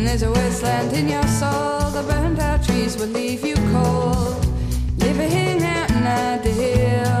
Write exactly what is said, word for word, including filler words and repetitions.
there's a wasteland in your soul. The burned out trees will leave you cold. Living out in the hill.